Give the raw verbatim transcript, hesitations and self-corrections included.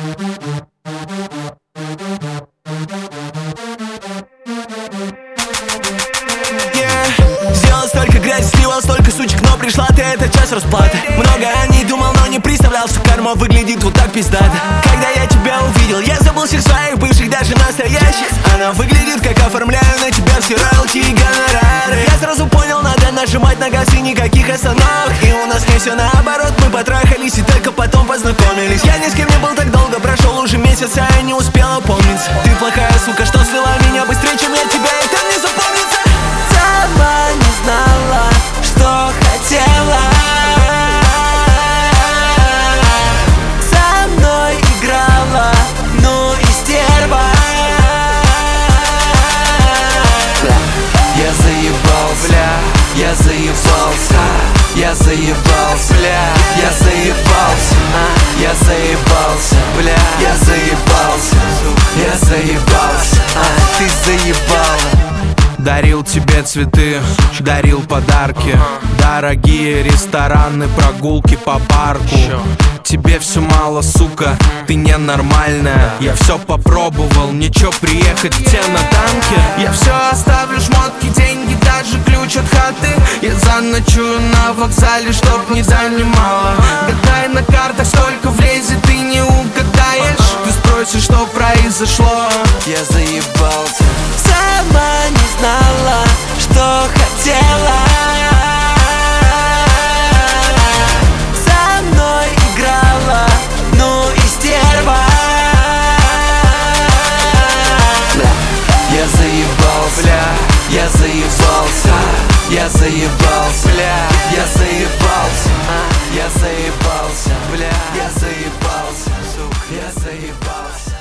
Сделал столько грязи, сливал столько сучек, но пришла ты, это часть расплаты. Много о ней думал, но не представлял, что карма выглядит вот так пиздато. Когда я тебя увидел, я забыл всех своих бывших, даже настоящих. Она выглядит, как оформляю на тебя все роялти и гонорары. Я сразу понял, надо нажимать на газ и никаких остановок. И у нас не все наоборот, мы потрахались и только потом познакомились. Я ни с кем не был так долго, прошел уже месяц, а я не успел опомниться. Ты плохая сука, что слила меня быстрее, чем я тебя, это не запомнится. Сама не знала, что хотела. Со мной играла, ну и стерва. Я заебался, бля, я заебался, я заебался, бля, я заебался, а, я заебался, бля, я заебался, я заебался, а, ты заебала. Дарил тебе цветы, дарил подарки, дорогие рестораны, прогулки по парку. Тебе все мало, сука, ты ненормальная. Я все попробовал, ничего, приехать к тебе на танке. Я все оставлю, шмотки, деньги, даже ключ от хаты. Я заночую на вокзале, чтоб не занимала. Гадай на картах, сколько влезет, ты не угадаешь. Ты спросишь, что произошло. Я заебался. Сама не знала, что хотела. Со мной играла, ну и стерва. Я заебался, бля, я заебался, я заебался, бля, я заебался, а, я заебался, бля, я заебался, сука, я заебался.